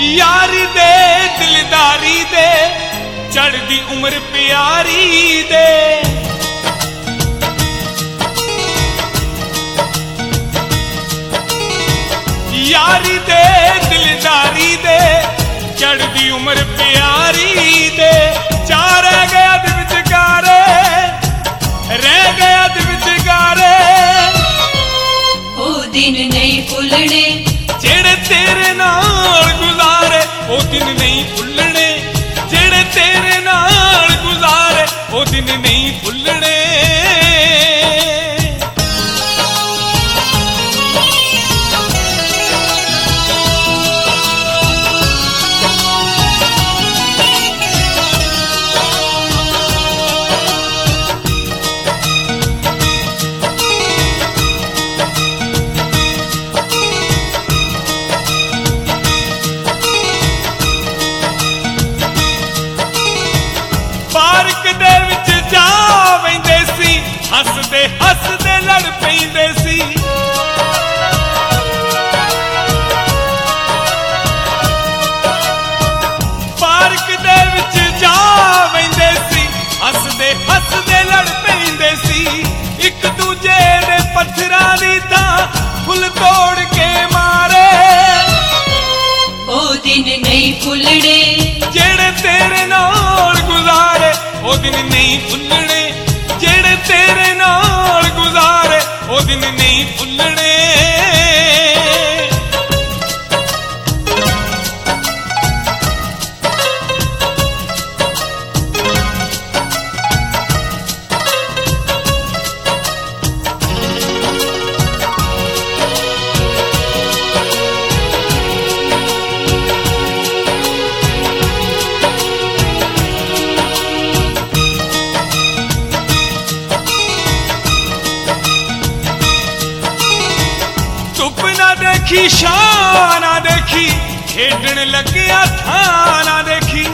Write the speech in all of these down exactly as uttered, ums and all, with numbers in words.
यारी दे दिलदारी दे चढ़दी उम्र प्यारी दे यारी दे दिलदारी दे चढ़दी उम्र प्यारी दे चार रह गया दे विचकारे रह गया दे विचकारे ओ दिन नहीं भुलने जेड़े तेरे नाल गुजारे ओ दिन नहीं भुलने जेड़े तेरे नाल गुजारे ओ दिन नहीं भुलने पार्क दे विच जा वैंदे सी हसदे हसदे लड़ पैंदे सी पार्क दे विच जा वैंदे सी हसदे हसदे लड़ पैंदे सी एक दूजे दे पत्थरां दी तां फुल तोड़ के मारे ओ दिन नहीं भुलने जेड़े तेरे नाल गुजारे ओ दिन नहीं भुलने जेड़े तेरे नाल गुजारे ओ दिन नहीं भुलने देखी शान देखी खेडन लगिया थाना देखी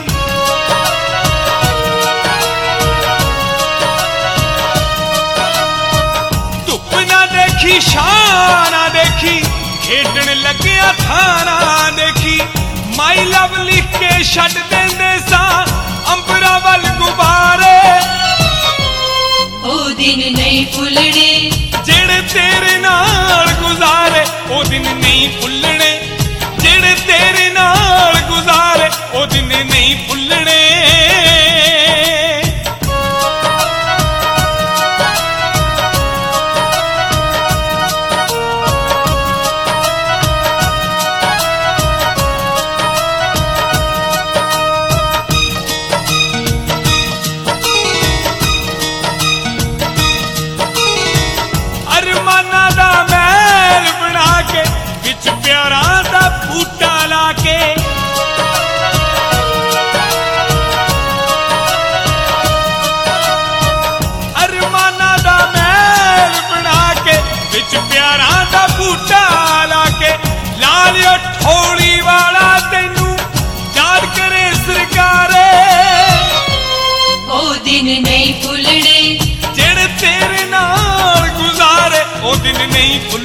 धुप ना देखी शान देखी खेडन लगिया थाना देखी माई लव लिख के छड़ देंदे सा अंबरा वल गुबारे ओ दिन नहीं भुलने जेड़े तेरे नाल गुजारे ओ दिन नहीं भुलने जेड़े तेरे नाल गुजारे ओ दिन नहीं भुलने अरमाना दा महल बना के विच प्यारा दा बूटा ला के अरमाना दा महल बना के विच प्यारा दा बूटा ला के ला लियो ठोली वाला तैनू याद करे सरकारे ओ दिन नहीं भुलने जेड़े तेरे नाल गुजारे ओ दिन नहीं